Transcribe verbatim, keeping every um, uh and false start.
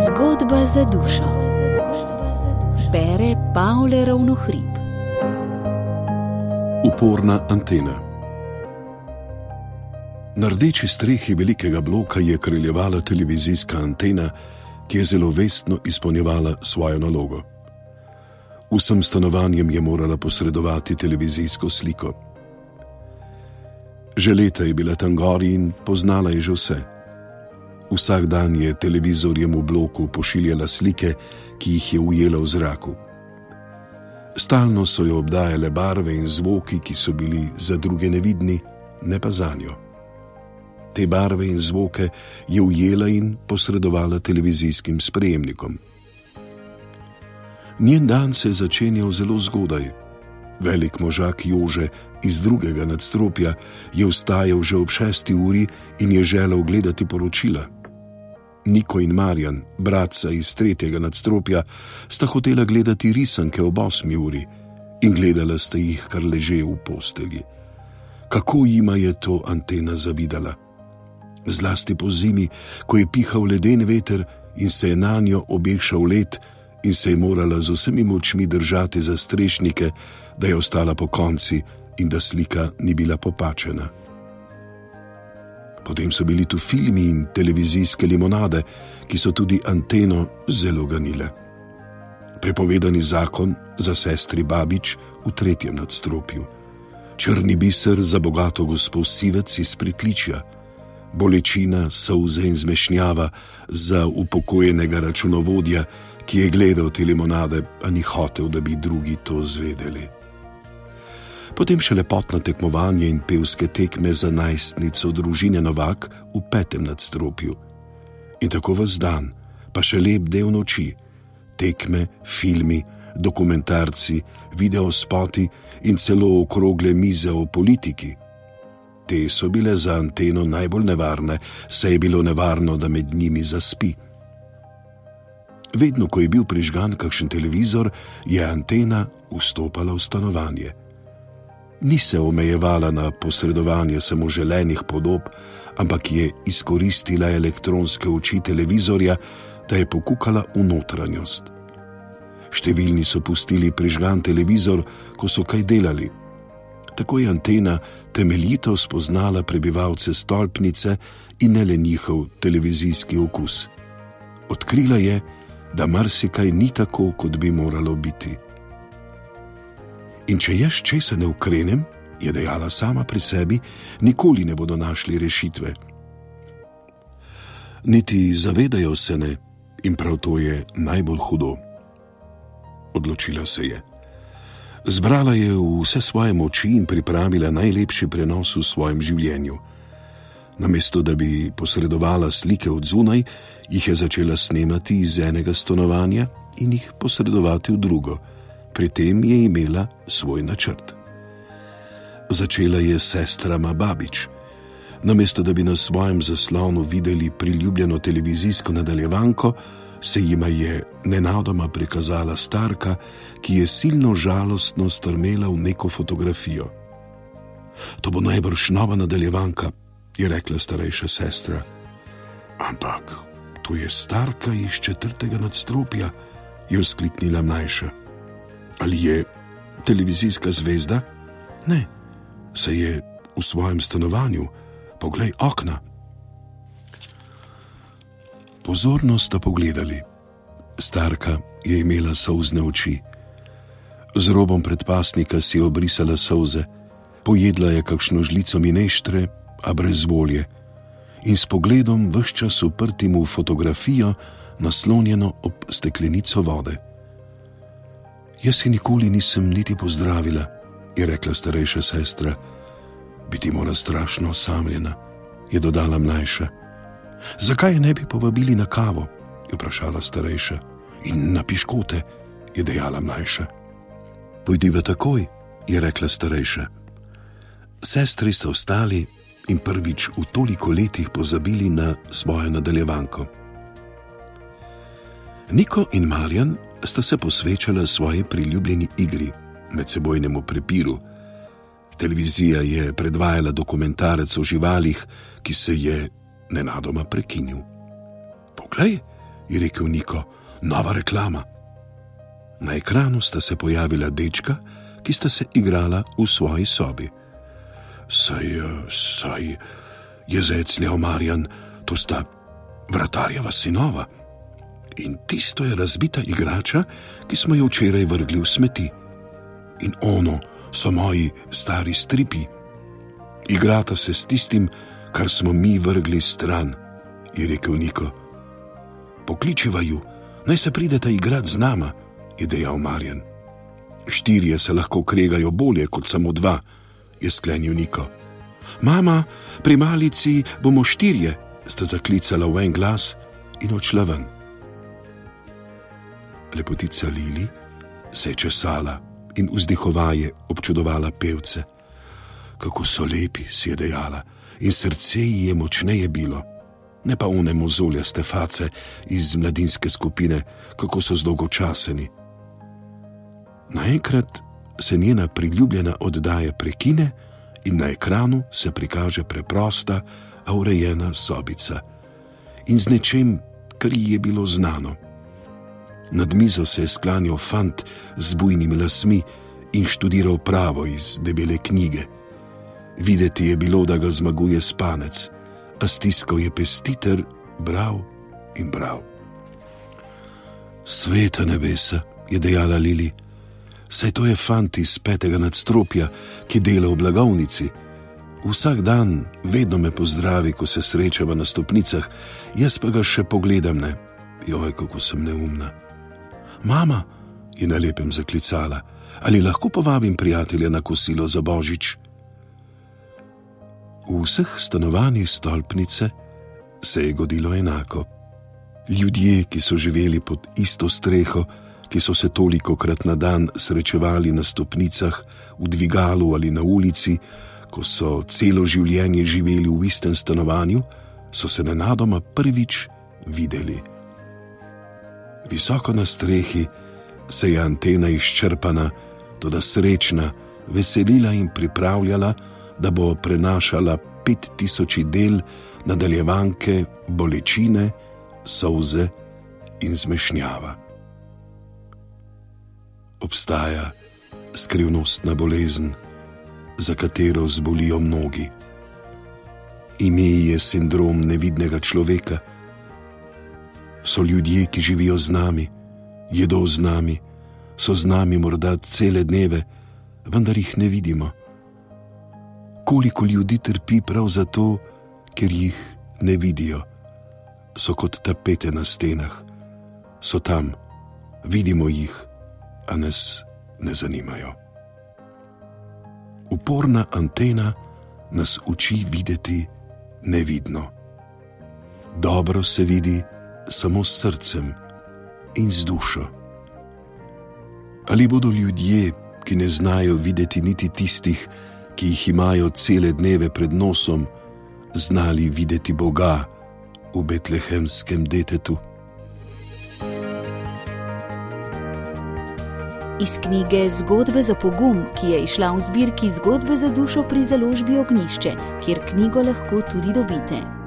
Zgodba za dušo. Bere Pavle Ravnohrib. Uporna antena. Na rdeči strehi velikega bloka je kraljevala televizijska antena, ki je zelo vestno izpolnjevala svojo nalogo. Vsem stanovanjem je morala posredovati televizijsko sliko. Že leta je bila tam gori in poznala je že vse. Vsak dan je televizorjem v bloku pošiljala slike, ki jih je ujela v zraku. Stalno so jo obdajale barve in zvoki, ki so bili za druge nevidni, ne pa zanjo. Te barve in zvoke je ujela in posredovala televizijskim sprejemnikom. Njen dan se je začenjal zelo zgodaj. Velik možak Jože iz drugega nadstropja je vstajal že ob šesti uri in je želel gledati poročila. Niko in Marjan, bratca iz tretjega nadstropja, sta hotela gledati risanke ob osmi uri in gledala sta jih, kar leže v postelji. Kako jima je to antena zavidala? Zlasti po zimi, ko je pihal leden veter in se je nanjo obešal led in se je morala z vsemi močmi držati za strešnike, da je ostala po konci in da slika ni bila popačena. Potem so bili tu filmi in televizijske limonade, ki so tudi anteno zelo ganile. Prepovedani zakon za sestri Babič v tretjem nadstropju. Črni biser za bogato gospo Sivec iz Pritličja. Bolečina, solze in zmešnjava za upokojenega računovodja, ki je gledal te limonade, a ni hotel, da bi drugi to zvedeli. Potem še lepotno tekmovanje in pevske tekme za najstnico družine Novak v petem nadstropju. In tako ves dan, pa še lep del noči, tekme, filmi, dokumentarci, videospoti in celo okrogle mize o politiki. Te so bile za anteno najbolj nevarne, saj je bilo nevarno, da med njimi zaspi. Vedno, ko je bil prižgan kakšen televizor, je antena vstopala v stanovanje. Ni se omejevala na posredovanje samo želenih podob, ampak je izkoristila elektronske oči televizorja, da je pokukala v notranjost. Številni so pustili prižgan televizor, ko so kaj delali. Tako je antena temeljito spoznala prebivalce stolpnice in ne le njihov televizijski okus. Odkrila je, da marsikaj ni tako, kot bi moralo biti. In če jaz česa ne ukrenem, je dejala sama pri sebi, nikoli ne bodo našli rešitve. Niti zavedajo se ne, in prav to je najbolj hudo. Odločila se je. Zbrala je vse svoje moči in pripravila najlepši prenos v svojem življenju. Namesto da bi posredovala slike od zunaj, jih je začela snemati iz enega stanovanja in jih posredovati v drugo. Pri tem je imela svoj načrt. Začela je s sestrama Babič. Namesto da bi na svojem zaslonu videli priljubljeno televizijsko nadaljevanko, se jima je nenadoma prikazala starka, ki je silno žalostno strmela v neko fotografijo. To bo najbrž nova nadaljevanka, je rekla starejša sestra. Ampak to je starka iz četrtega nadstropja, je vzkliknila mlajša. Ali je televizijska zvezda? Ne, saj je v svojem stanovanju. Poglej okna. Pozorno sta pogledali. Starka je imela solzne oči. Z robom predpasnika si je obrisala solze, pojedla je kakšno žlico mineštre, a brez volje, in s pogledom ves čas uprtim v fotografijo, naslonjeno ob steklenico vode. Jaz se nikoli nisem niti pozdravila, je rekla starejša sestra. Biti mora strašno osamljena, je dodala mlajša. Zakaj je ne bi povabili na kavo, je vprašala starejša. In na piškote, je dejala mlajša. Pojdiva takoj, je rekla starejša. Sestri sta vstali in prvič v toliko letih pozabili na svojo nadaljevanko. Niko in Marjan sta se posvečala svoji priljubljeni igri, medsebojnemu prepiru. Televizija je predvajala dokumentarec o živalih, ki se je nenadoma prekinil. Poglej, je rekel Niko, nova reklama. Na ekranu sta se pojavila dečka, ki sta se igrala v svoji sobi. Saj, saj, je zecljal Marjan, to sta vratarjeva sinova. In tisto je razbita igrača, ki smo jo včeraj vrgli v smeti. In ono so moji stari stripi. Igrata se s tistim, kar smo mi vrgli stran, je rekel Niko. Pokličiva ju, naj se prideta igrat z nama, je dejal Marjan. Štirje se lahko kregajo bolje kot samo dva, je sklenil Niko. Mama, pri malici bomo štirje, sta zaklicala v en glas in odšla ven. Lepotica Lili se je česala in vzdihovaje občudovala pevce. Kako so lepi, si je dejala, in srce ji je močneje bilo. Ne pa one mozoljaste face iz mladinske skupine, kako so zdolgočaseni. Naenkrat se njena priljubljena oddaja prekine in na ekranu se prikaže preprosta, a urejena sobica. In z nečem, kar ji je bilo znano. Nad mizo se je sklanjal fant z bujnimi lasmi in študiral pravo iz debele knjige. Videti je bilo, da ga zmaguje spanec, a stiskal je pesti ter bral in bral. Sveta nebesa, je dejala Lili, saj to je fant iz petega nadstropja, ki dela v blagovnici. Vsak dan vedno me pozdravi, ko se srečava na stopnicah, jaz pa ga še pogledam ne. Joj, kako sem neumna. Mama, je na lepem zaklicala, ali lahko povabim prijatelja na kosilo za Božič? V vseh stanovanjih stolpnice se je godilo enako. Ljudje, ki so živeli pod isto streho, ki so se tolikokrat na dan srečevali na stopnicah, v dvigalu ali na ulici, ko so celo življenje živeli v istem stanovanju, so se nenadoma prvič videli. Visoko na strehi se je antena izčrpana, toda srečna, veselila in pripravljala, da bo prenašala pet tisoči del nadaljevanke bolečine, solze in zmešnjava. Obstaja skrivnostna bolezen, za katero zbolijo mnogi. Ime je sindrom nevidnega človeka. So ljudje, ki živijo z nami, jedo z nami, so z nami morda cele dneve, vendar jih ne vidimo. Koliko ljudi trpi prav zato, ker jih ne vidijo. So kot tapete na stenah. So tam, vidimo jih, a nas ne zanimajo. Uporna antena nas uči videti nevidno. Dobro se vidi samo s srcem in z dušo. Ali bodo ljudje, ki ne znajo videti niti tistih, ki jih imajo cele dneve pred nosom, znali videti Boga v betlehemskem detetu? Iz knjige Zgodbe za pogum, ki je izšla v zbirki Zgodbe za dušo pri založbi Ognjišče, kjer knjigo lahko tudi dobite.